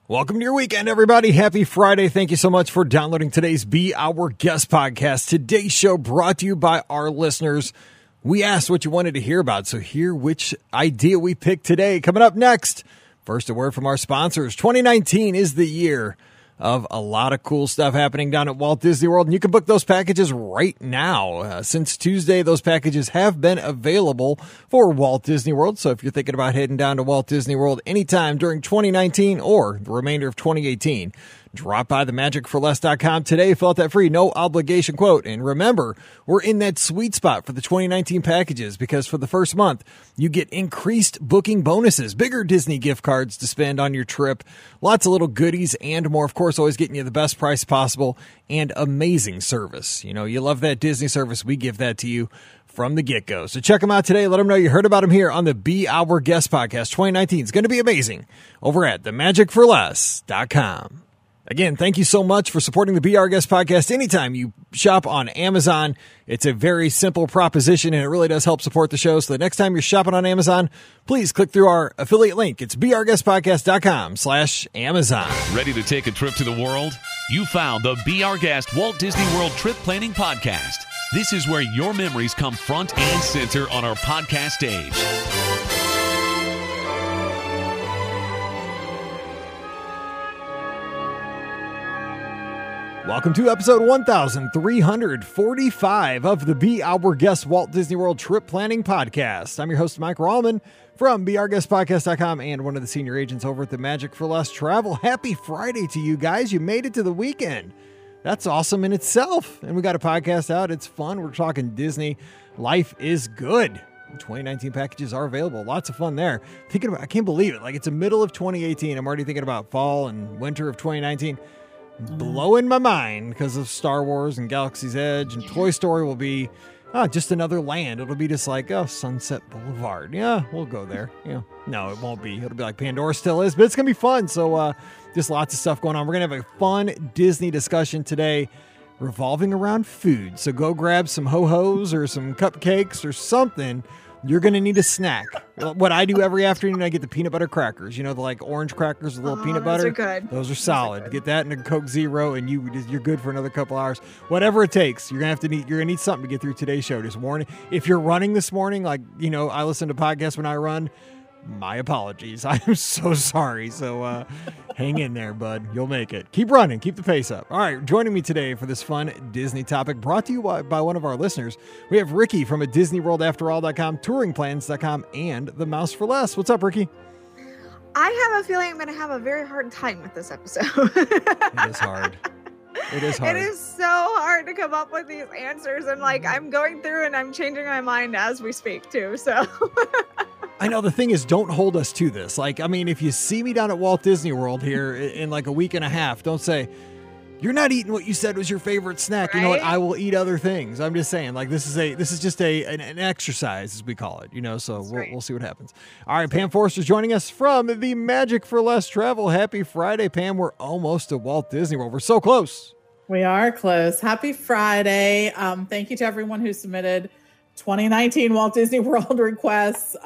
Welcome to your weekend, everybody. Happy Friday. Thank you so much for downloading today's Be Our Guest podcast. Today's show brought to you by our listeners. We asked what you wanted to hear about, so hear which idea we picked today. Coming up next, first a word from our sponsors. 2019 is the year of a lot of cool stuff happening down at Walt Disney World, and you can book those packages right now. Since Tuesday, those packages have been available for Walt Disney World, so if you're thinking about heading down to Walt Disney World anytime during 2019 or the remainder of 2018, drop by themagicforless.com today, fill out that free, no obligation quote. And remember, we're in that sweet spot for the 2019 packages because for the first month, you get increased booking bonuses, bigger Disney gift cards to spend on your trip, lots of little goodies and more. Of course, always getting you the best price possible and amazing service. You know, you love that Disney service. We give that to you from the get-go. So check them out today. Let them know you heard about them here on the Be Our Guest podcast. 2019 is going to be amazing over at themagicforless.com. Again, thank you so much for supporting the Be Our Guest podcast. Anytime you shop on Amazon, it's a very simple proposition, and it really does help support the show. So the next time you're shopping on Amazon, please click through our affiliate link. It's beourguestpodcast.com/Amazon. Ready to take a trip to the world? You found the Be Our Guest Walt Disney World Trip Planning Podcast. This is where your memories come front and center on our podcast stage. Welcome to episode 1345 of the Be Our Guest Walt Disney World Trip Planning Podcast. I'm your host, Mike Rallman from beourguestpodcast.com and one of the senior agents over at the Magic for Less Travel. Happy Friday to you guys. You made it to the weekend. That's awesome in itself. And we got a podcast out. It's fun. We're talking Disney. Life is good. 2019 packages are available. Lots of fun there. I can't believe it. Like, it's the middle of 2018. I'm already thinking about fall and winter of 2019. Blowing my mind because of Star Wars and Galaxy's Edge, and Toy Story will be just another land. It'll be just like, Sunset Boulevard. Yeah, we'll go there. Yeah, no, it won't be. It'll be like Pandora still is, but it's going to be fun. So just lots of stuff going on. We're going to have a fun Disney discussion today revolving around food. So go grab some ho-hos or some cupcakes or something. You're going to need a snack. What I do every afternoon, I get the peanut butter crackers. You know, the like orange crackers with a little peanut butter. Those are good. Those are solid. Get that in a Coke Zero, and you're good for another couple hours. Whatever it takes, you're going to need something to get through today's show this morning. If you're running this morning, like, you know, I listen to podcasts when I run. My apologies. I am so sorry. So hang in there, bud. You'll make it. Keep running. Keep the pace up. All right. Joining me today for this fun Disney topic brought to you by one of our listeners. We have Ricky from DisneyWorldAfterAll.com, TouringPlans.com, and The Mouse for Less. What's up, Ricky? I have a feeling I'm going to have a very hard time with this episode. It is hard. It is hard. It is so hard to come up with these answers. And like, I'm going through and I'm changing my mind as we speak too. So I know the thing is, don't hold us to this. Like, I mean, if you see me down at Walt Disney World here in like a week and a half, don't say, you're not eating what you said was your favorite snack. Right? You know what? I will eat other things. I'm just saying, like, this is just an exercise, as we call it, you know, so we'll see what happens. All right, Pam Forster's joining us from the Magic for Less Travel. Happy Friday, Pam. We're almost to Walt Disney World. We're so close. We are close. Happy Friday. Thank you to everyone who submitted 2019 Walt Disney World requests.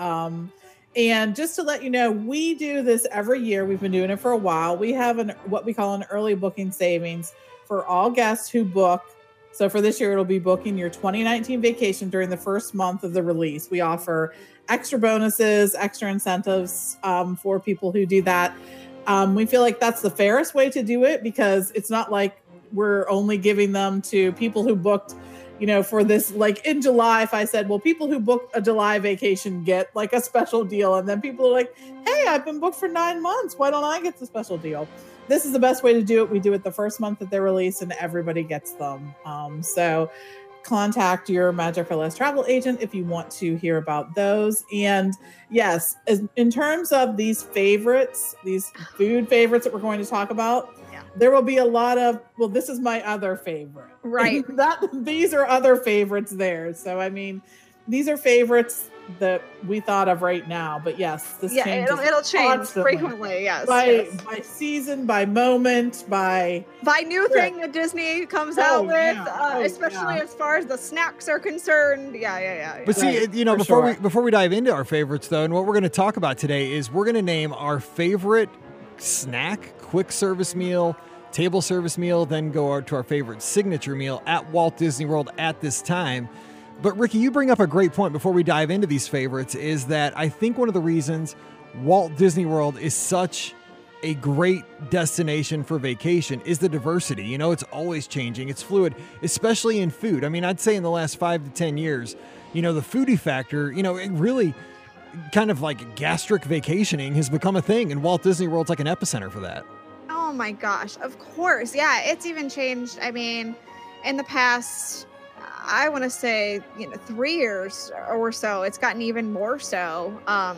And just to let you know, we do this every year. We've been doing it for a while. We have what we call an early booking savings for all guests who book. So for this year, it'll be booking your 2019 vacation during the first month of the release. We offer extra bonuses, extra incentives for people who do that. We feel like that's the fairest way to do it because it's not like we're only giving them to people who booked, you know, for this, like in July, if I said, well, people who booked a July vacation get like a special deal. And then people are like, hey, I've been booked for 9 months. Why don't I get the special deal? This is the best way to do it. We do it the first month that they're released and everybody gets them. So contact your Magic for Less travel agent if you want to hear about those. And yes, in terms of these favorites, these food favorites that we're going to talk about, there will be a lot of, well, this is my other favorite. Right. These are other favorites there. So, I mean, these are favorites that we thought of right now. But yes, this changes. It'll change constantly. Frequently. Yes. By season, by moment, by new thing that Disney comes out with, especially as far as the snacks are concerned. Yeah. But see, you know, before we dive into our favorites though, and what we're going to talk about today is we're going to name our favorite snack, quick service meal, table service meal, then go to our favorite signature meal at Walt Disney World at this time. But Ricky, you bring up a great point before we dive into these favorites, is that I think one of the reasons Walt Disney World is such a great destination for vacation is the diversity. You know, it's always changing. It's fluid, especially in food. I mean, I'd say in the last 5 to 10 years, you know, the foodie factor, you know, it really kind of like gastric vacationing has become a thing. And Walt Disney World's like an epicenter for that. Oh my gosh, of course. Yeah, it's even changed. I mean, in the past, I want to say, 3 years or so, it's gotten even more so.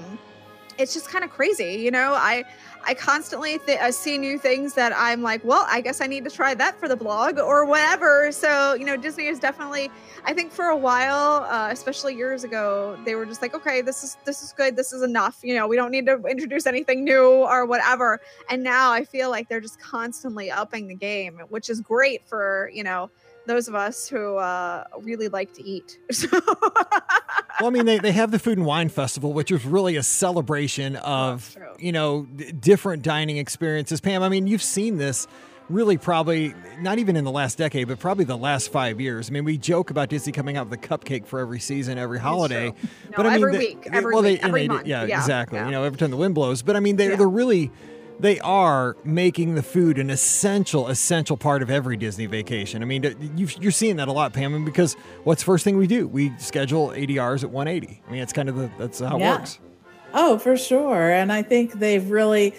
It's just kind of crazy. You know, I constantly see new things that I'm like, well, I guess I need to try that for the blog or whatever. So, Disney is definitely, I think for a while, especially years ago, they were just like, okay, this is good. This is enough. We don't need to introduce anything new or whatever. And now I feel like they're just constantly upping the game, which is great for, those of us who really like to eat. Well, I mean, they have the Food and Wine Festival, which is really a celebration of, different dining experiences. Pam, I mean, you've seen this really probably not even in the last decade, but probably the last 5 years. I mean, we joke about Disney coming out with a cupcake for every season, every holiday. No, but I mean, every week, every month. Yeah, exactly. Yeah. Every time the wind blows. But I mean, they're really... They are making the food an essential part of every Disney vacation. I mean, you're seeing that a lot, Pam, because what's the first thing we do? We schedule ADRs at 180. I mean, it's kind of that's how it works. Oh, for sure. And I think they've really,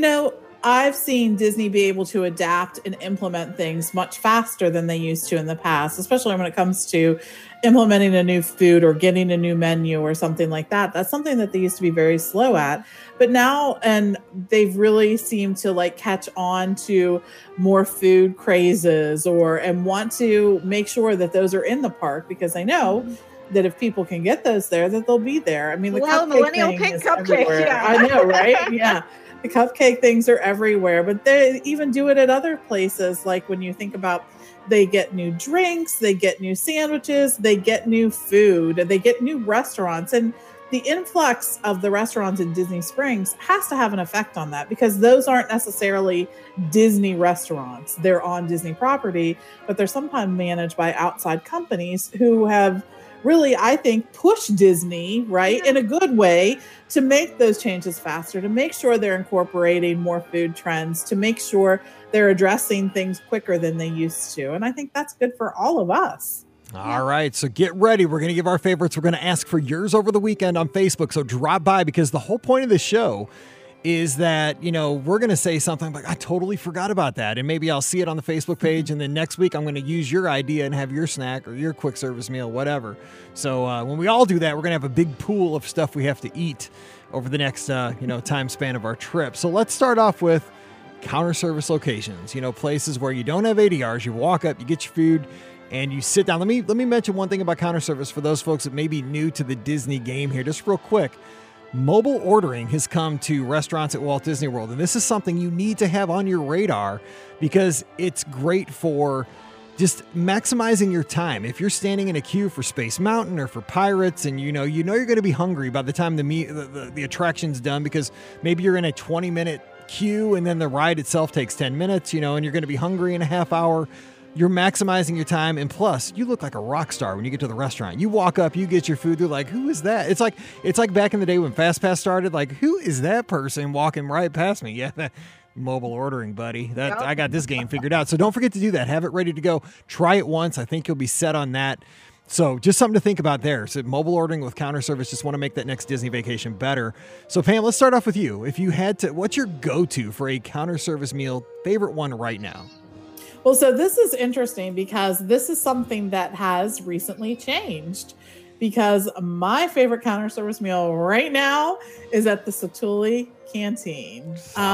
I've seen Disney be able to adapt and implement things much faster than they used to in the past, especially when it comes to implementing a new food or getting a new menu or something like that. That's something that they used to be very slow at. But now, and they've really seemed to like catch on to more food crazes and want to make sure that those are in the park, because they know that if people can get those there, that they'll be there. I mean, the millennial pink cupcake. Yeah. I know, right? Yeah. The cupcake things are everywhere, but they even do it at other places. Like when you think about, they get new drinks, they get new sandwiches, they get new food, they get new restaurants. And the influx of the restaurants in Disney Springs has to have an effect on that, because those aren't necessarily Disney restaurants. They're on Disney property, but they're sometimes managed by outside companies who have really, I think, push Disney, right, in a good way, to make those changes faster, to make sure they're incorporating more food trends, to make sure they're addressing things quicker than they used to. And I think that's good for all of us. All right, so get ready. We're going to give our favorites. We're going to ask for yours over the weekend on Facebook. So drop by, because the whole point of the show is that, we're going to say something like, I totally forgot about that. And maybe I'll see it on the Facebook page. And then next week, I'm going to use your idea and have your snack or your quick service meal, whatever. So when we all do that, we're going to have a big pool of stuff we have to eat over the next, time span of our trip. So let's start off with counter service locations, places where you don't have ADRs. You walk up, you get your food, and you sit down. Let me mention one thing about counter service for those folks that may be new to the Disney game here, just real quick. Mobile ordering has come to restaurants at Walt Disney World, and this is something you need to have on your radar, because it's great for just maximizing your time. If you're standing in a queue for Space Mountain or for Pirates, and you're going to be hungry by the time the attraction's done, because maybe you're in a 20-minute queue and then the ride itself takes 10 minutes, and you're going to be hungry in a half hour. You're maximizing your time, and plus, you look like a rock star when you get to the restaurant. You walk up, you get your food. They're like, "Who is that?" It's like back in the day when FastPass started. Like, who is that person walking right past me? Yeah, that mobile ordering, buddy. I got this game figured out. So don't forget to do that. Have it ready to go. Try it once. I think you'll be set on that. So just something to think about there. So mobile ordering with counter service. Just want to make that next Disney vacation better. So Pam, let's start off with you. If you had to, what's your go-to for a counter service meal? Favorite one right now? Well, so this is interesting, because this is something that has recently changed, because my favorite counter service meal right now is at the Satu'li Canteen.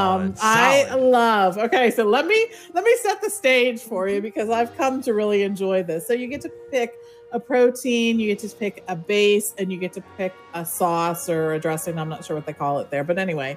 I love, okay, so let me set the stage for you, because I've come to really enjoy this. So you get to pick a protein, you get to pick a base, and you get to pick a sauce or a dressing. I'm not sure what they call it there, but anyway.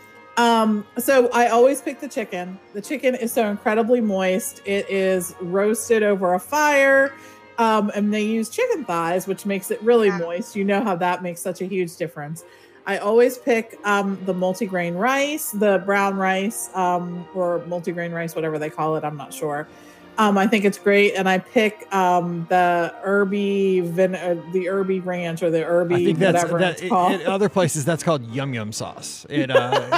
So I always pick the chicken. The chicken is so incredibly moist. It is roasted over a fire. And they use chicken thighs, which makes it really moist. You know how that makes such a huge difference. I always pick the multigrain rice, the brown rice, or multigrain rice, whatever they call it. I'm not sure. I think it's great, and I pick the Irby Ranch or the Irby, I think whatever it's called. In other places, that's called yum yum sauce. It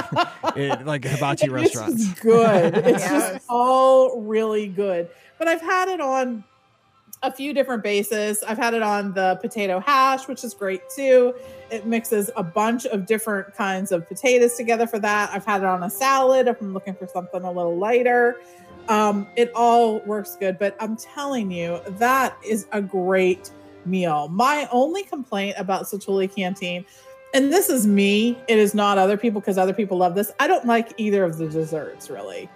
like hibachi restaurants. It's good. It's just all really good. But I've had it on a few different bases. I've had it on the potato hash, which is great too. It mixes a bunch of different kinds of potatoes together for that. I've had it on a salad if I'm looking for something a little lighter. It all works good, but I'm telling you, that is a great meal. My only complaint about Satu'li Canteen, and this is me, it is not other people because other people love this. I don't like either of the desserts really.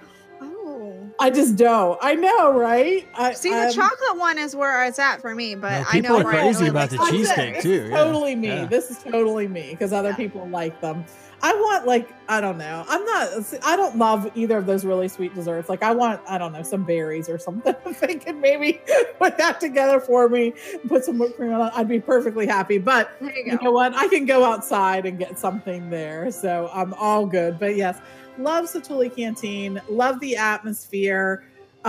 I just don't. I know, right? The chocolate one is where it's at for me, but I know people are crazy about the cheesecake too. Totally me. Yeah. This is totally me because other people like them. I want I don't know. I don't love either of those really sweet desserts. Like I want, I don't know, some berries or something. I'm thinking maybe put that together for me, put some whipped cream on it. I'd be perfectly happy. But you know what? I can go outside and get something there. So I'm all good. But yes, love Satu'li Canteen. Love the atmosphere.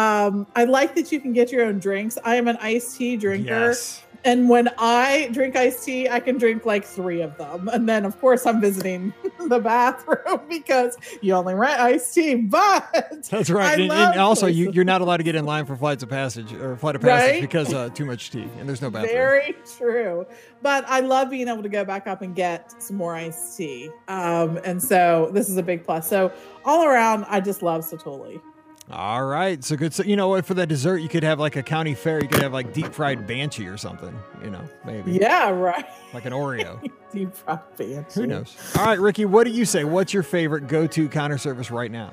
I like that you can get your own drinks. I am an iced tea drinker. Yes. And when I drink iced tea, I can drink like 3 of them. And then, of course, I'm visiting the bathroom because you only rent iced tea. But that's right. And also, you're not allowed to get in line for flight of passage because too much tea. And there's no bathroom. Very true. But I love being able to go back up and get some more iced tea. And so this is a big plus. So all around, I just love Satu'li. All right. So good. So, you know what? For the dessert, you could have like a county fair. You could have like deep fried banshee or something, maybe. Yeah, right. Like an Oreo. Deep fried banshee. Who knows? All right, Ricky, what do you say? What's your favorite go-to counter service right now?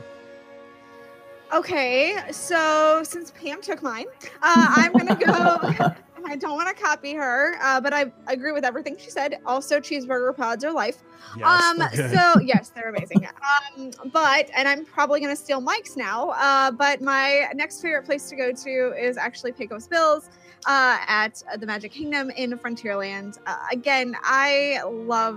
Okay. So since Pam took mine, I'm going to go. I don't want to copy her, but I agree with everything she said. Also, cheeseburger pods are life. Yes, so yes, they're amazing. And I'm probably going to steal Mike's now. But my next favorite place to go to is actually Pecos Bills at the Magic Kingdom in Frontierland. Again, I love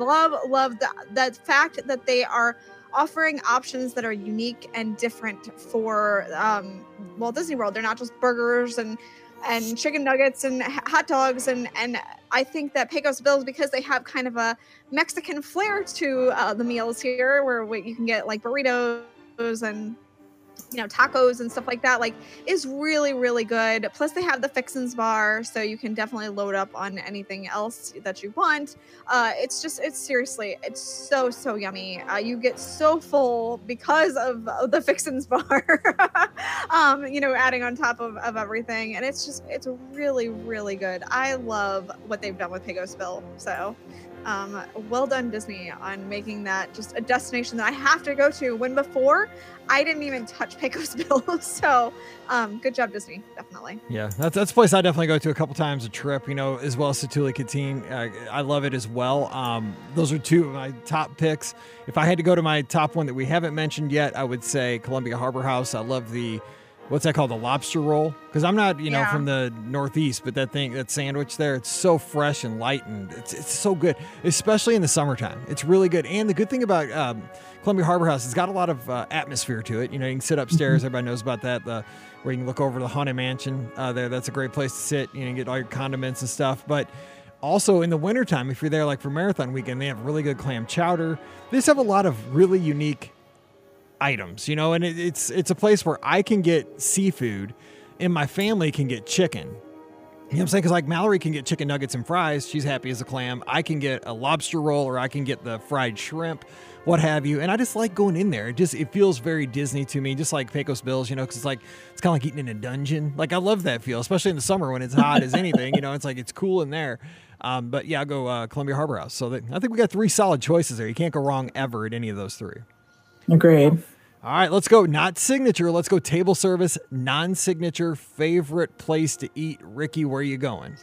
the fact that they are offering options that are unique and different for Walt Disney World. They're not just burgers and chicken nuggets and hot dogs. And I think that Pecos Bills, because they have kind of a Mexican flair to the meals here, where you can get like burritos and tacos and stuff like that, is really, really good. Plus they have the Fixins bar, so you can definitely load up on anything else that you want. It's seriously, it's so yummy. You get so full because of the Fixins bar, adding on top of everything. And it's really, really good. I love what they've done with Pecos Bill. So well done, Disney, on making that just a destination that I have to go to, when before I didn't even touch Pecos Bill. So good job, Disney. Definitely. Yeah, that's a place I definitely go to a couple times a trip, as well as Satu'li Canteen. I love it as well. Those are 2 of my top picks. If I had to go to my top one that we haven't mentioned yet, I would say Columbia Harbor House. I love what's that called? The lobster roll? Because I'm not, from the Northeast, but that sandwich there, it's so fresh and light, and it's so good, especially in the summertime. It's really good. And the good thing about Columbia Harbor House, it's got a lot of atmosphere to it. You can sit upstairs. Everybody knows about that. Where you can look over the Haunted Mansion there. That's a great place to sit, and get all your condiments and stuff. But also in the wintertime, if you're there like for Marathon Weekend, they have really good clam chowder. They just have a lot of really unique items, and it's a place where I can get seafood and my family can get chicken. You know what I'm saying? Because like Mallory can get chicken nuggets and fries. She's happy as a clam. I can get a lobster roll, or I can get the fried shrimp, what have you. And I just like going in there. It feels very Disney to me, just like Pecos Bills, because it's kind of like eating in a dungeon. Like I love that feel, especially in the summer when it's hot as anything, it's like it's cool in there. But yeah, I'll go Columbia Harbor House. So I think we got 3 solid choices there. You can't go wrong ever at any of those 3. Agreed. All right, let's go. Not signature. Let's go table service, non-signature, favorite place to eat. Ricky, where are you going?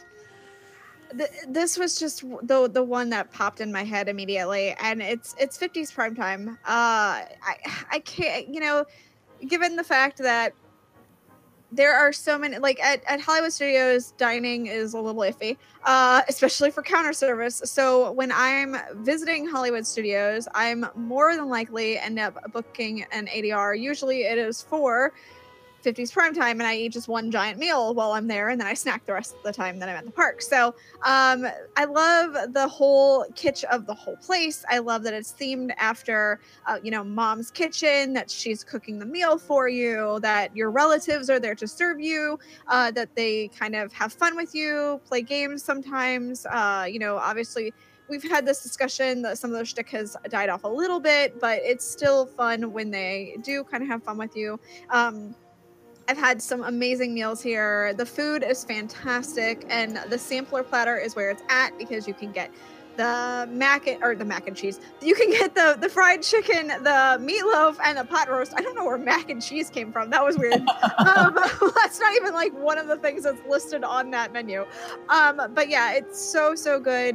This was just the one that popped in my head immediately, and it's 50s primetime. I can't, given the fact that there are so many, like at Hollywood Studios, dining is a little iffy, especially for counter service. So when I'm visiting Hollywood Studios, I'm more than likely end up booking an ADR. Usually it is for 50s primetime, and I eat just one giant meal while I'm there, and then I snack the rest of the time that I'm at the park. So I love the whole kitsch of the whole place. I love that it's themed after, mom's kitchen, that she's cooking the meal for you, that your relatives are there to serve you, that they kind of have fun with you, play games sometimes. Obviously, we've had this discussion that some of the shtick has died off a little bit, but it's still fun when they do kind of have fun with you. I've had some amazing meals here. The food is fantastic, and the sampler platter is where it's at, because you can get the mac and cheese. You can get the fried chicken, the meatloaf, and the pot roast. I don't know where mac and cheese came from. That was weird. That's not even like one of the things that's listed on that menu. But yeah, it's so good.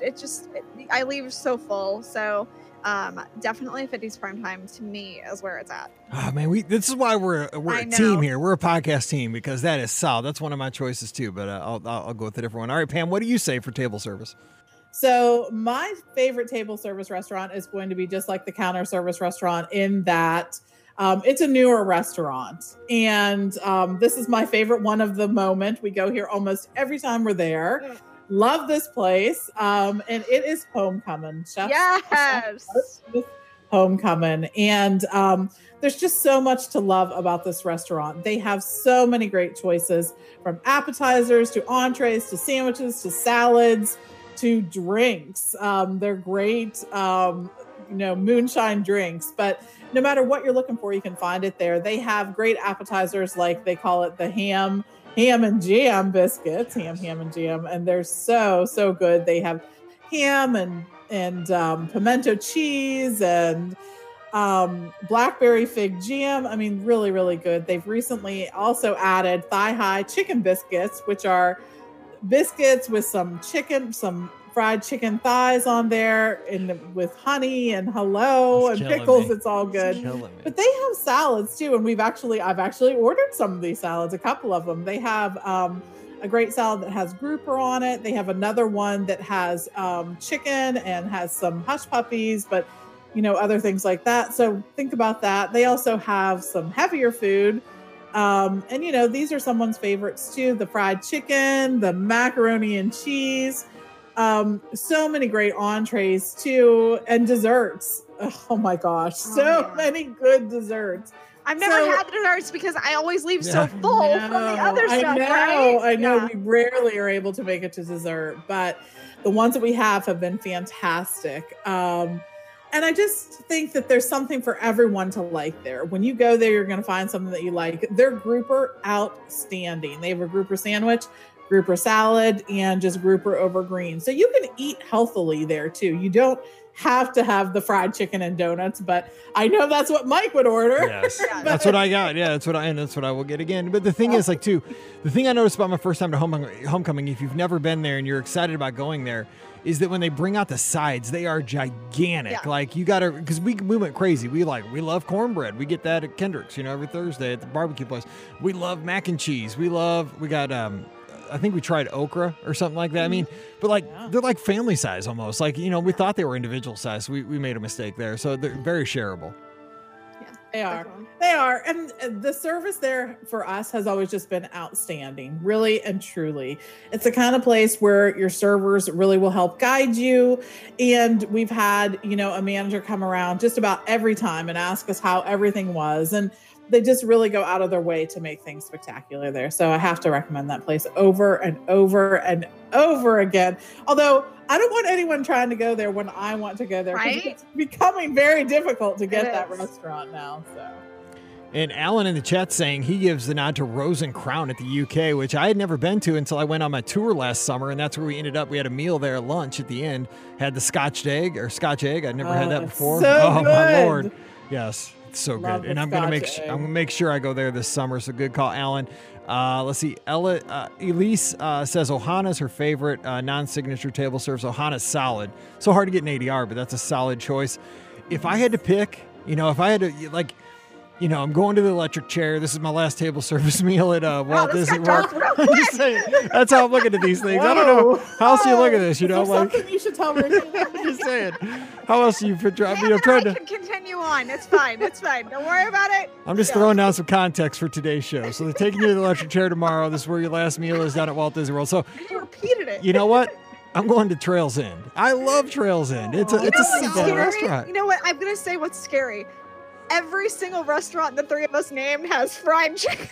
I leave so full. So definitely 50s primetime to me is where it's at. Oh man, this is why we're a team here. We're a podcast team, because that is solid. That's one of my choices too, but I'll go with a different one. All right, Pam, what do you say for table service? So my favorite table service restaurant is going to be just like the counter service restaurant, in that it's a newer restaurant. And this is my favorite one of the moment. We go here almost every time we're there. Love this place. And it is Homecoming. Yes. Homecoming. And there's just so much to love about this restaurant. They have so many great choices, from appetizers to entrees to sandwiches to salads to drinks. They're great, moonshine drinks, but no matter what you're looking for, you can find it there. They have great appetizers, like they call it the ham and jam biscuits, ham and jam. And they're so good. They have ham and pimento cheese and blackberry fig jam. I mean, really, really good. They've recently also added thigh-high chicken biscuits, which are biscuits with some fried chicken thighs on there, and with honey and and pickles. It's all good. But they have salads too, and I've actually ordered some of these salads, a couple of them. They have a great salad that has grouper on it. They have another one that has chicken and has some hush puppies, but other things like that. So think about that. They also have some heavier food. And these are someone's favorites too. The fried chicken, the macaroni and cheese, so many great entrees too, and desserts. Oh my gosh. Many good desserts. I've never had the desserts because I always leave so full from the other stuff. I know. Yeah. We rarely are able to make it to dessert, but the ones that we have been fantastic. And I just think that there's something for everyone to like there. When you go there, you're going to find something that you like. Their grouper, outstanding. They have a grouper sandwich, grouper salad, and just grouper over green. So you can eat healthily there too. You don't have to have the fried chicken and donuts, but I know that's what Mike would order. Yes, that's what I got. Yeah, that's what I will get again. But the thing is, the thing I noticed about my first time to Homecoming, if you've never been there and you're excited about going there, is that when they bring out the sides, they are gigantic. Yeah. Like you gotta, because we went crazy. We love cornbread. We get that at Kendrick's, every Thursday at the barbecue place. We love mac and cheese. We got I think we tried okra or something like that. I mean, but they're like family size almost. We thought they were individual size. So we made a mistake there. So they're very shareable. Yeah, they are. And the service there for us has always just been outstanding, really and truly. It's the kind of place where your servers really will help guide you. And we've had, a manager come around just about every time and ask us how everything was. And they just really go out of their way to make things spectacular there. So I have to recommend that place over and over and over again. Although I don't want anyone trying to go there when I want to go there. Right? It's becoming very difficult to get that restaurant now. So. And Alan in the chat saying he gives the nod to Rose and Crown at the UK, which I had never been to until I went on my tour last summer. And that's where we ended up. We had a meal there at lunch at the end. Had the Scotch egg. I'd never had that before. So good. My Lord. Yes. So Love good. And I'm going to make sure I go there this summer. So good call, Alan. Let's see. Elise says Ohana's her favorite non-signature table service. Ohana's solid. So hard to get an ADR, but that's a solid choice. If I had to pick, if I had to, I'm going to the electric chair. This is my last table service meal at Walt Disney World. I'm just saying, that's how I'm looking at these things. Whoa. I don't know how else you look at this. Is there something you should tell Ricky? I'm just saying, how else you trying I to? can continue on. It's fine. It's fine. Don't worry about it. I'm just throwing down some context for today's show. So they're taking you to the electric chair tomorrow. This is where your last meal is down at Walt Disney World. So You repeated it. you know what? I'm going to Trails End. I love Trails End. It's a seafood restaurant. You know what? I'm gonna say what's scary. Every single restaurant the three of us named has fried chicken.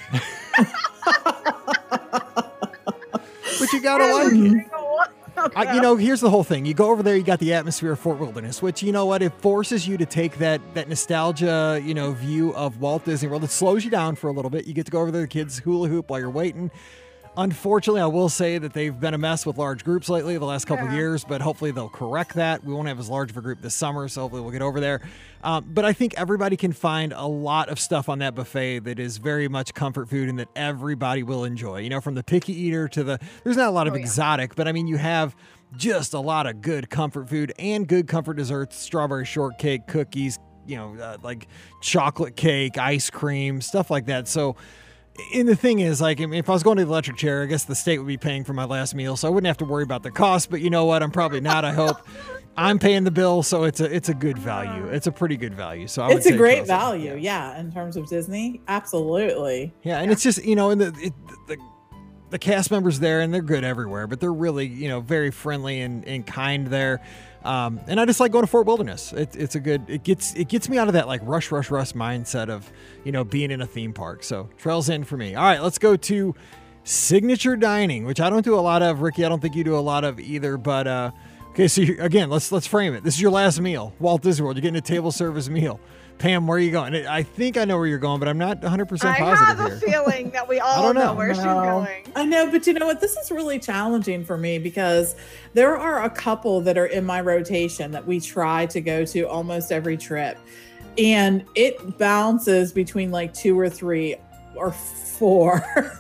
But you gotta like Every it. single one of them. Here's the whole thing. You go over there, you got the atmosphere of Fort Wilderness, which, you know what, it forces you to take that nostalgia, view of Walt Disney World. It slows you down for a little bit. You get to go over there, the kids hula hoop while you're waiting. Unfortunately, I will say that they've been a mess with large groups lately the last couple of years, but hopefully they'll correct that. We won't have as large of a group this summer, so hopefully we'll get over there. But I think everybody can find a lot of stuff on that buffet that is very much comfort food and that everybody will enjoy. From the picky eater to there's not a lot of exotic, but I mean, you have just a lot of good comfort food and good comfort desserts, strawberry shortcake, cookies, like chocolate cake, ice cream, stuff like that. So, and the thing is, if I was going to the electric chair, I guess the state would be paying for my last meal, so I wouldn't have to worry about the cost. But you know what? I'm probably not. I hope I'm paying the bill, so it's a good value. It's a pretty good value. So It's a great value, yeah, in terms of Disney, absolutely. Yeah, and it's just and the cast members there, and they're good everywhere, but they're really very friendly and kind there. And I just like going to Fort Wilderness. It gets me out of that like rush mindset of, being in a theme park. So Trails End for me. All right, let's go to signature dining, which I don't do a lot of. Ricky, I don't think you do a lot of either, but, okay. So again, let's frame it. This is your last meal, Walt Disney World. You're getting a table service meal. Pam, where are you going? I think I know where you're going, but I'm not 100% positive here. I have a feeling that we all know where she's going. I know, but you know what? This is really challenging for me because there are a couple that are in my rotation that we try to go to almost every trip. And it bounces between like 2 or 3 or 4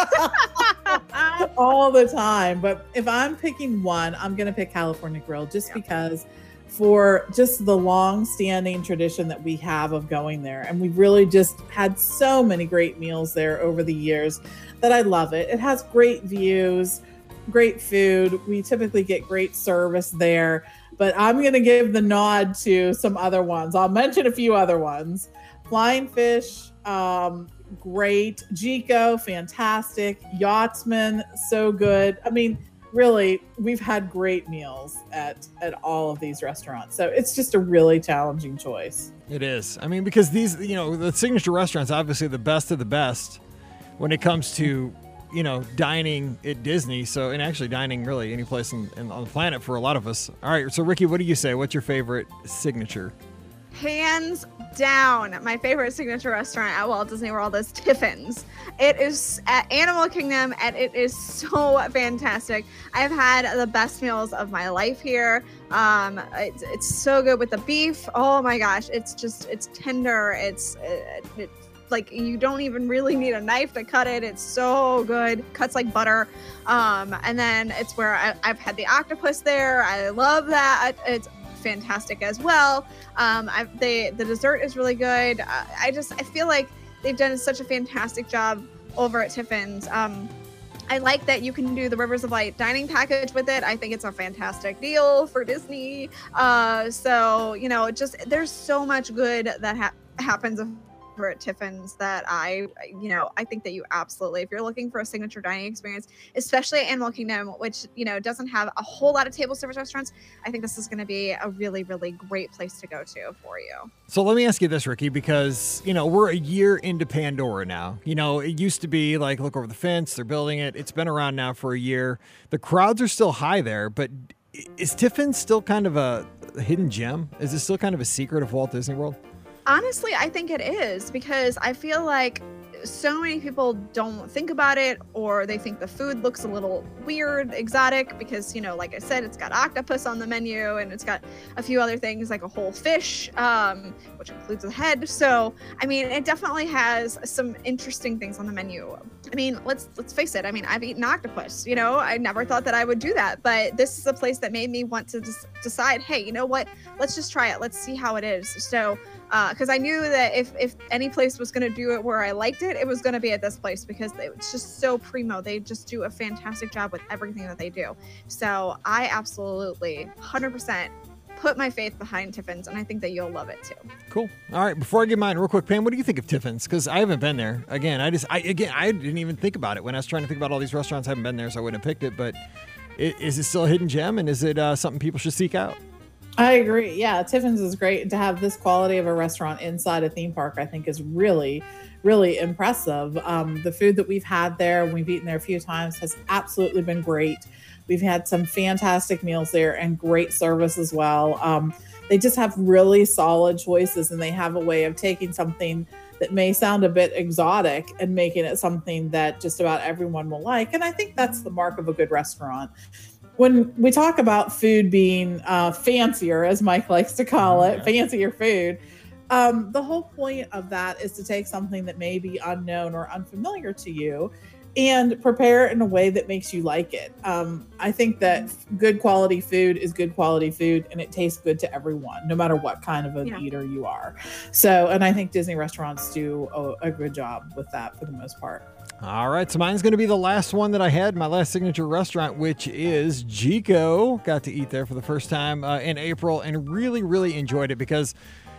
all the time. But if I'm picking one, I'm going to pick California Grill just because for just the long-standing tradition that we have of going there. And we've really just had so many great meals there over the years that I love it. It has great views, great food. We typically get great service there, but I'm going to give the nod to some other ones. I'll mention a few other ones. Flying Fish, great. Jico, fantastic. Yachtsman, so good. I mean, really, we've had great meals at all of these restaurants. So it's just a really challenging choice. It is. I mean, because these, the signature restaurants, obviously the best of the best when it comes to, dining at Disney. So, and actually dining really any place on the planet for a lot of us. All right. So Ricky, what do you say? What's your favorite signature? Hands down, my favorite signature restaurant at Walt Disney World is Tiffin's. It is at Animal Kingdom, and it is so fantastic. I've had the best meals of my life here. It's so good with the beef. Oh my gosh, it's tender. It's like you don't even really need a knife to cut it. It's so good. Cuts like butter. And then it's where I've had the octopus there. I love that. It's fantastic as well. The dessert is really good. I feel like they've done such a fantastic job over at Tiffin's. I like that you can do the Rivers of Light dining package with it. I think it's a fantastic deal for Disney. So there's so much good that happens over at Tiffin's that I think that you absolutely, if you're looking for a signature dining experience, especially at Animal Kingdom, which, doesn't have a whole lot of table service restaurants, I think this is going to be a really, really great place to go to for you. So let me ask you this, Ricky, because, we're a year into Pandora now. It used to be like, look over the fence, they're building it. It's been around now for a year. The crowds are still high there, but is Tiffin's still kind of a hidden gem? Is it still kind of a secret of Walt Disney World? Honestly, I think it is, because I feel like so many people don't think about it, or they think the food looks a little weird, exotic, because, like I said, it's got octopus on the menu, and it's got a few other things like a whole fish, which includes a head. So, I mean, it definitely has some interesting things on the menu. I mean, let's face it. I mean, I've eaten octopus, I never thought that I would do that, but this is a place that made me want to decide, hey, you know what? Let's just try it. Let's see how it is. So, because I knew that if any place was going to do it where I liked it, it was going to be at this place, because it's just so primo. They just do a fantastic job with everything that they do. So I absolutely 100% put my faith behind Tiffin's, and I think that you'll love it too. Cool. All right, before I give mine real quick, Pam, what do you think of Tiffin's? Because I haven't been there. Again, I didn't even think about it when I was trying to think about all these restaurants. I haven't been there, so I wouldn't have picked it. But is it still a hidden gem, and is it something people should seek out? I agree. Yeah, Tiffin's is great. To have this quality of a restaurant inside a theme park, I think, is really, really impressive. The food that we've had there, we've eaten there a few times, has absolutely been great. We've had some fantastic meals there and great service as well. They just have really solid choices, and they have a way of taking something that may sound a bit exotic and making it something that just about everyone will like. And I think that's the mark of a good restaurant. When we talk about food being fancier, as Mike likes to call it, fancier food, the whole point of that is to take something that may be unknown or unfamiliar to you and prepare it in a way that makes you like it. I think that good quality food is good quality food, and it tastes good to everyone, no matter what kind of an eater you are. So, and I think Disney restaurants do a good job with that for the most part. All right, so mine's going to be the last one that I had, my last signature restaurant, which is Jiko. Got to eat there for the first time in April and really, really enjoyed it because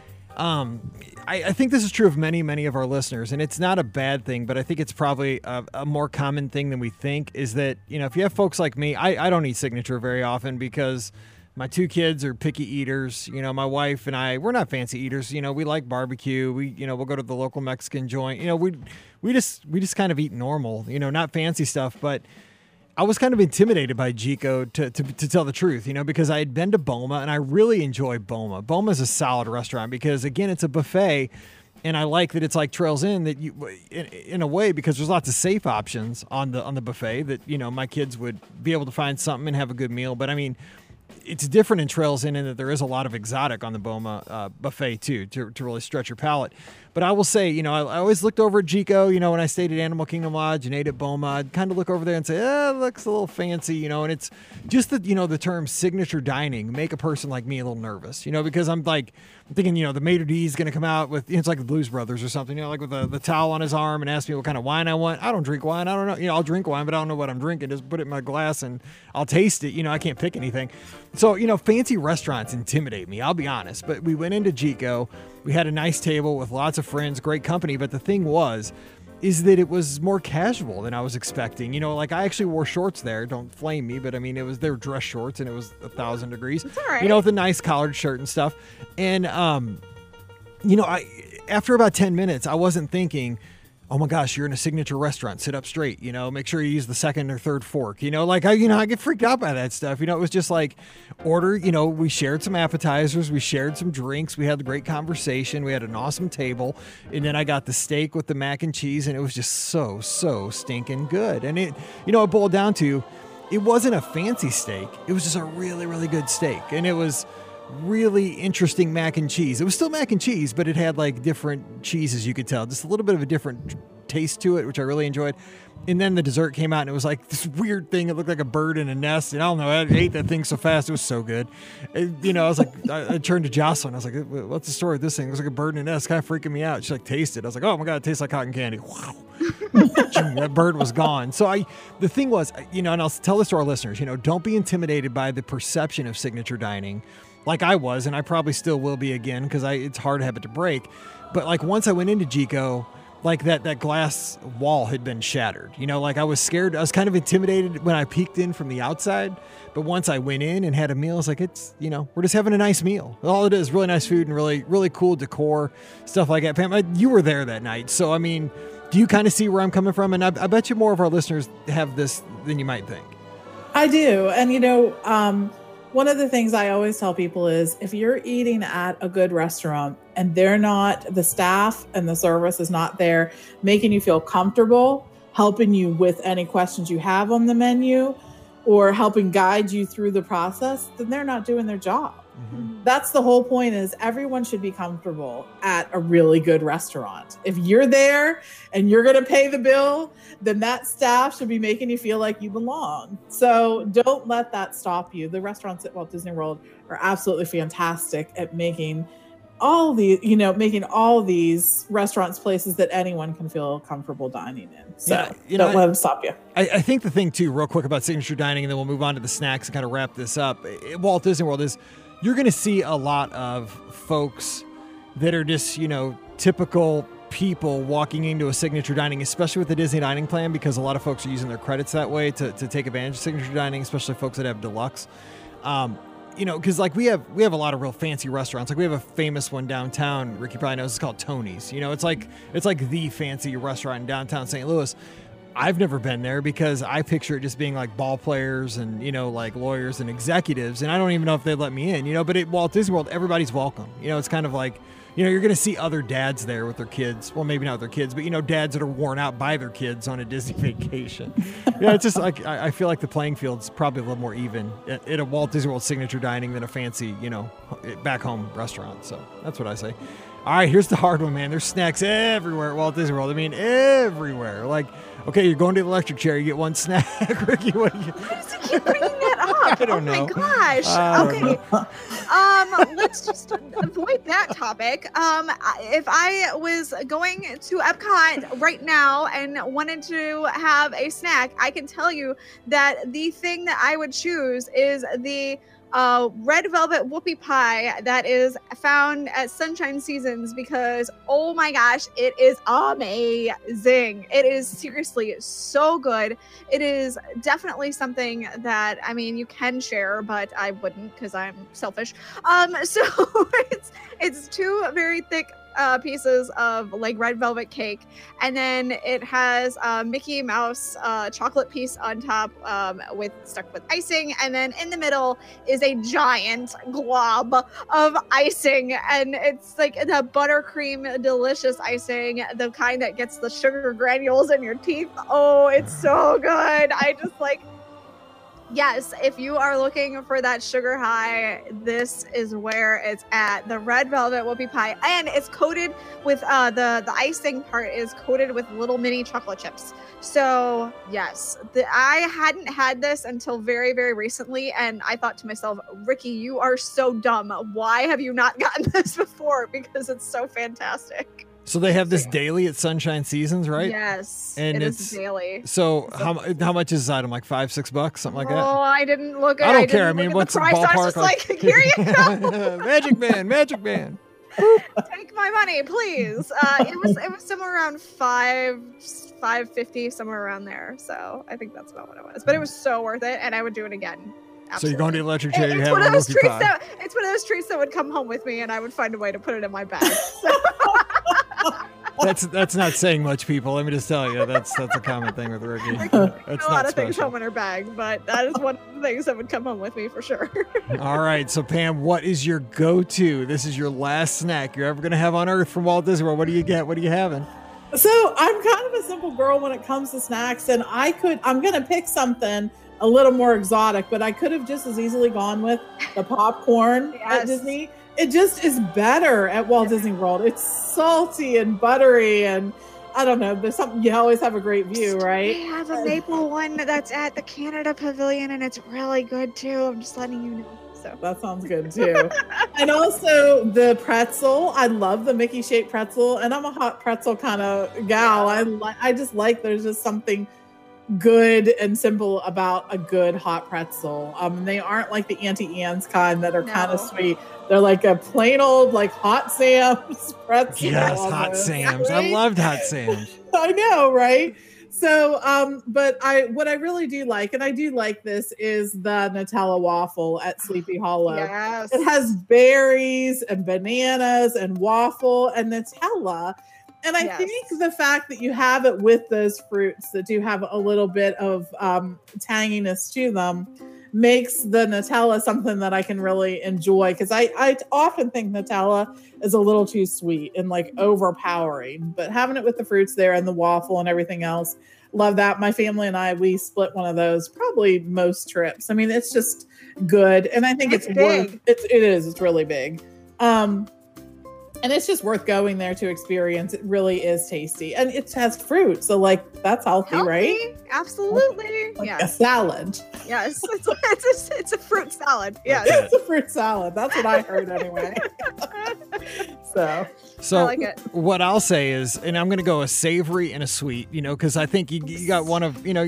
I think this is true of many, many of our listeners, and it's not a bad thing, but I think it's probably a more common thing than we think, is that, if you have folks like me, I don't eat signature very often because my two kids are picky eaters. My wife and I, we're not fancy eaters. We like barbecue. We'll go to the local Mexican joint. We just kind of eat normal, not fancy stuff. But I was kind of intimidated by Jiko to tell the truth, because I had been to Boma and I really enjoy Boma. Boma is a solid restaurant because, again, it's a buffet. And I like that it's like Trails Inn, that you, in a way, because there's lots of safe options on the buffet that, my kids would be able to find something and have a good meal. But I mean, it's different in Trails Inn in that there is a lot of exotic on the Boma buffet too, to really stretch your palate. But I will say, I always looked over at Jiko, when I stayed at Animal Kingdom Lodge and ate at Boma, I'd kind of look over there and say, it looks a little fancy, and it's just that, the term signature dining make a person like me a little nervous, because I'm thinking, the maitre d' is going to come out with, it's like the Blues Brothers or something, like with the towel on his arm and ask me what kind of wine I want. I don't drink wine. I don't know. I'll drink wine, but I don't know what I'm drinking. Just put it in my glass and I'll taste it. I can't pick anything. So, fancy restaurants intimidate me, I'll be honest. But we went into Jiko. We had a nice table with lots of friends, great company. But the thing is that it was more casual than I was expecting. I actually wore shorts there. Don't flame me, but I mean, they were dress shorts and it was 1,000 degrees. It's all right. With a nice collared shirt and stuff. And, after about 10 minutes, I wasn't thinking, oh my gosh, you're in a signature restaurant, sit up straight, make sure you use the second or third fork, I get freaked out by that stuff. It was just like order, we shared some appetizers, we shared some drinks, we had a great conversation, we had an awesome table, and then I got the steak with the mac and cheese, and it was just so stinking good. And it boiled down to, it wasn't a fancy steak, it was just a really, really good steak, and it was really interesting mac and cheese. It was still mac and cheese, but it had different cheeses, you could tell. Just a little bit of a different taste to it, which I really enjoyed. And then the dessert came out and it was like this weird thing. It looked like a bird in a nest. And I don't know, I ate that thing so fast. It was so good. I was like, I turned to Jocelyn. I was like, what's the story with this thing? It was like a bird in a nest, kind of freaking me out. She tasted it. I was like, oh my God, it tastes like cotton candy. Wow. That bird was gone. So the thing was, and I'll tell this to our listeners, don't be intimidated by the perception of signature dining. Like I was, and I probably still will be again because it's hard habit to break. But once I went into Jiko, that glass wall had been shattered. I was scared. I was kind of intimidated when I peeked in from the outside. But once I went in and had a meal, it's like, we're just having a nice meal. All it is, really nice food and really, really cool decor, stuff like that. Pam, you were there that night. So, I mean, do you kind of see where I'm coming from? And I bet you more of our listeners have this than you might think. I do. And, one of the things I always tell people is if you're eating at a good restaurant and the staff and the service is not there making you feel comfortable, helping you with any questions you have on the menu or helping guide you through the process, then they're not doing their job. Mm-hmm. That's the whole point, is everyone should be comfortable at a really good restaurant. If you're there and you're going to pay the bill, then that staff should be making you feel like you belong. So don't let that stop you. The restaurants at Walt Disney World are absolutely fantastic at making all the, making all these restaurants places that anyone can feel comfortable dining in. So don't let them stop you. I think the thing too, real quick about signature dining, and then we'll move on to the snacks and kind of wrap this up. Walt Disney World is, you're going to see a lot of folks that are just, typical people walking into a signature dining, especially with the Disney dining plan, because a lot of folks are using their credits that way to take advantage of signature dining, especially folks that have deluxe. Because like we have a lot of real fancy restaurants. Like we have a famous one downtown. Ricky probably knows. It's called Tony's. It's like the fancy restaurant in downtown St. Louis. I've never been there because I picture it just being like ball players and like lawyers and executives, and I don't even know if they'd let me in. But at Walt Disney World, everybody's welcome. It's kind of like, you're going to see other dads there with their kids. Well, maybe not with their kids, but, dads that are worn out by their kids on a Disney vacation. It's just like, I feel like the playing field's probably a little more even at a Walt Disney World signature dining than a fancy, back home restaurant. So that's what I say. All right, here's the hard one, man. There's snacks everywhere at Walt Disney World. I mean, everywhere. Like, okay, you're going to the electric chair, you get one snack. Ricky, what do you... Why does he keep bringing that up? I don't know. Oh my gosh. Okay. Let's just avoid that topic. If I was going to Epcot right now and wanted to have a snack, I can tell you that the thing that I would choose is the red velvet whoopie pie that is found at Sunshine Seasons, because oh my gosh, it is amazing. It is seriously so good. It is definitely something that, you can share, but I wouldn't because I'm selfish. So it's two very thick pieces of like red velvet cake, and then it has Mickey Mouse chocolate piece on top stuck with icing, and then in the middle is a giant glob of icing, and it's like the buttercream delicious icing, the kind that gets the sugar granules in your teeth. Oh, it's so good. I just like, yes, if you are looking for that sugar high, this is where it's at. The red velvet whoopie pie, and it's coated with the icing part is coated with little mini chocolate chips. So yes, I hadn't had this until very, very recently, and I thought to myself, Ricky, you are so dumb. Why have you not gotten this before? Because it's so fantastic. So they have this daily at Sunshine Seasons, right? Yes, and it's daily. So how much is this item? Like $5-6, something like that? Oh, I didn't look at it. I don't care. I mean, what's the ballpark? I was just like, here you go. Magic Man. Take my money, please. It was somewhere around $5.50, somewhere around there. So I think that's about what it was. But it was so worth it, and I would do it again. Absolutely. So you're going to the electric chair. It's one of those treats that it's one of those treats that would come home with me, and I would find a way to put it in my bag. So. That's not saying much, people. Let me just tell you, that's a common thing with Ricky. That's a lot of things home in her bag, but that is one of the things that would come home with me for sure. All right, so Pam, what is your go-to? This is your last snack you're ever going to have on Earth from Walt Disney World. What do you get? What are you having? So I'm kind of a simple girl when it comes to snacks, and I'm going to pick something a little more exotic, but I could have just as easily gone with the popcorn at Disney. It just is better at Walt Disney World. It's salty and buttery, and I don't know. There's something, you always have a great view, right? They have a maple one that's at the Canada Pavilion, and it's really good too. I'm just letting you know. So that sounds good too. And also the pretzel. I love the Mickey shaped pretzel, and I'm a hot pretzel kind of gal. I just like, there's just something good and simple about a good hot pretzel. They aren't like the Auntie Anne's kind that are kind of sweet. They're like a plain old like Hot Sam's pretzel. Yes, Hot Sam's. Right? I loved Hot Sam's. I know, right? So, but what I really do like, and I do like this, is the Nutella waffle at Sleepy Hollow. Yes. It has berries and bananas and waffle and Nutella. And I think the fact that you have it with those fruits that do have a little bit of tanginess to them makes the Nutella something that I can really enjoy, because I often think Nutella is a little too sweet and like overpowering, but having it with the fruits there and the waffle and everything else, love that. My family and we split one of those probably most trips. I mean, it's just good, and I think it's big. It is. It's really big. And it's just worth going there to experience. It really is tasty. And it has fruit. So, like, that's healthy, right? Absolutely. Like yes. a salad. Yes. It's a fruit salad. Yes. It's a fruit salad. That's what I heard anyway. So I like it. What I'll say is, and I'm going to go a savory and a sweet, because I think you got one of, you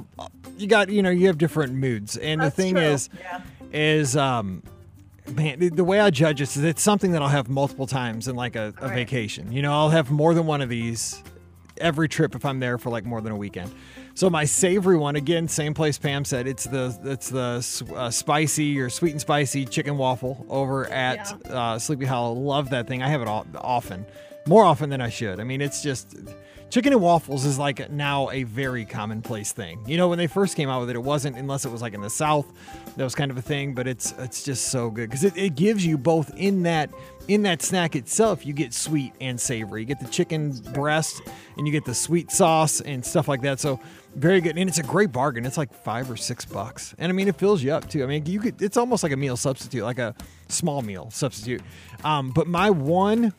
have different moods. And That's the thing true. is, man, the way I judge it is it's something that I'll have multiple times in like a vacation. I'll have more than one of these every trip if I'm there for like more than a weekend. So my savory one, again, same place Pam said, it's the spicy or sweet and spicy chicken waffle over at Sleepy Hollow. Love that thing. I have it often, more often than I should. I mean, it's just chicken and waffles is like now a very commonplace thing. When they first came out with it, it wasn't, unless it was like in the South, that was kind of a thing, but it's just so good because it gives you both in that snack itself. You get sweet and savory. You get the chicken breast and you get the sweet sauce and stuff like that. So very good. And it's a great bargain. It's like $5 or $6. And I mean, it fills you up too. I mean, it's almost like a meal substitute, like a small meal substitute. But my one,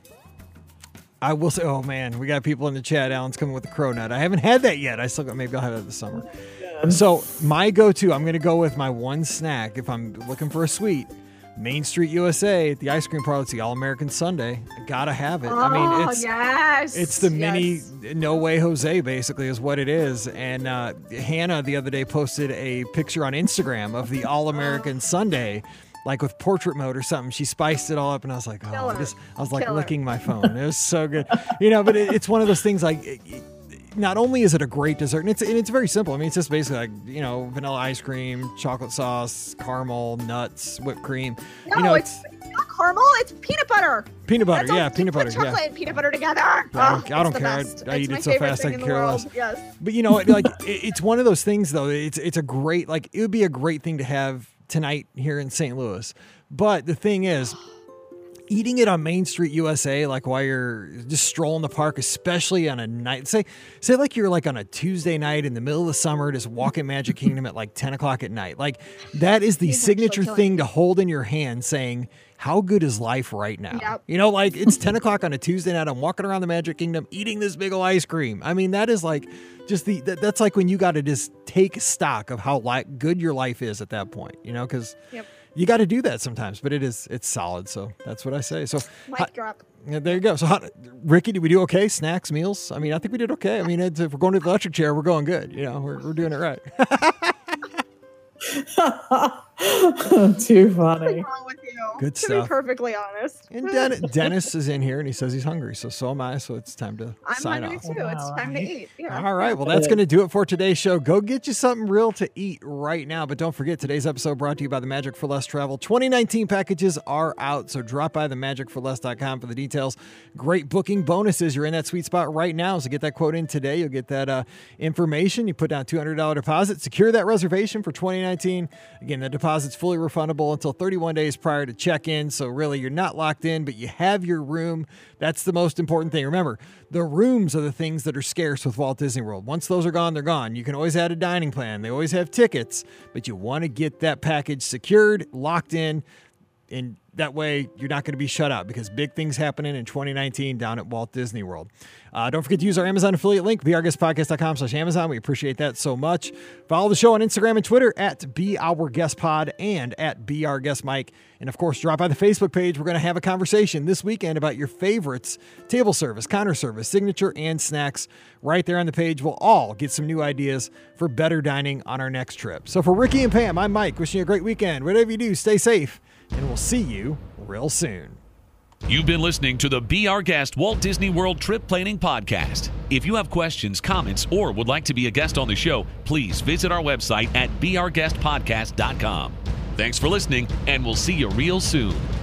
I will say, oh man, we got people in the chat. Alan's coming with the cronut. I haven't had that yet. Maybe I'll have that this summer. So my go-to, I'm going to go with my one snack if I'm looking for a sweet. Main Street USA at the ice cream parlor. It's the All-American Sundae. I gotta have it. It's the mini No Way Jose, basically, is what it is. And Hannah the other day posted a picture on Instagram of the All-American Sundae, like with portrait mode or something. She spiced it all up, and I was like, I was like licking my phone. It was so good, But it's one of those things like. Not only is it a great dessert, and it's very simple. I mean, it's just basically like, vanilla ice cream, chocolate sauce, caramel, nuts, whipped cream. No, it's not caramel. It's peanut butter. Peanut butter, peanut butter. Chocolate and peanut butter together. Yeah, I don't care. I eat it so fast I can care less. Yes. But it's one of those things though. It's a great, like, it would be a great thing to have tonight here in St. Louis. But the thing is, eating it on Main Street USA, like while you're just strolling the park, especially on a night, say like you're like on a Tuesday night in the middle of the summer, just walking Magic Kingdom at like 10 o'clock at night. Like that is the signature thing to hold in your hand saying, how good is life right now? Yep. Like it's 10 o'clock on a Tuesday night. I'm walking around the Magic Kingdom eating this big old ice cream. I mean, that is like just that's like when you got to just take stock of how good your life is at that point, because you got to do that sometimes, but it's solid. So that's what I say. So mic drop. Yeah, there you go. So Ricky, did we do okay? Snacks, meals? I mean, I think we did okay. I mean, if we're going to the electric chair, we're going good. We're doing it right. Too funny. What's wrong with you? Good to stuff. be perfectly honest. And Dennis is in here and he says he's hungry. So am I. So it's time to sign off. I'm hungry too. It's time to eat. Yeah. All right. Well, that's going to do it for today's show. Go get you something real to eat right now. But don't forget, today's episode brought to you by the Magic for Less Travel. 2019 packages are out. So drop by themagicforless.com for the details. Great booking bonuses. You're in that sweet spot right now. So get that quote in today. You'll get that information. You put down $200 deposit. Secure that reservation for 2019. Again, the deposit's fully refundable until 31 days prior to check-in. So really, you're not locked in, but you have your room. That's the most important thing. Remember, the rooms are the things that are scarce with Walt Disney World. Once those are gone, they're gone. You can always add a dining plan. They always have tickets, but you want to get that package secured, locked in, and that way you're not going to be shut out because big things happening in 2019 down at Walt Disney World. Don't forget to use our Amazon affiliate link, beourguestpodcast.com/Amazon. We appreciate that so much. Follow the show on Instagram and Twitter at BeOurGuestPod and at BeOurGuestMike. And of course, drop by the Facebook page. We're going to have a conversation this weekend about your favorites, table service, counter service, signature, and snacks. Right there on the page, we'll all get some new ideas for better dining on our next trip. So for Ricky and Pam, I'm Mike, wishing you a great weekend. Whatever you do, stay safe, and we'll see you real soon. You've been listening to the Be Our Guest Walt Disney World Trip Planning Podcast. If you have questions, comments, or would like to be a guest on the show, please visit our website at beourguestpodcast.com. Thanks for listening, and we'll see you real soon.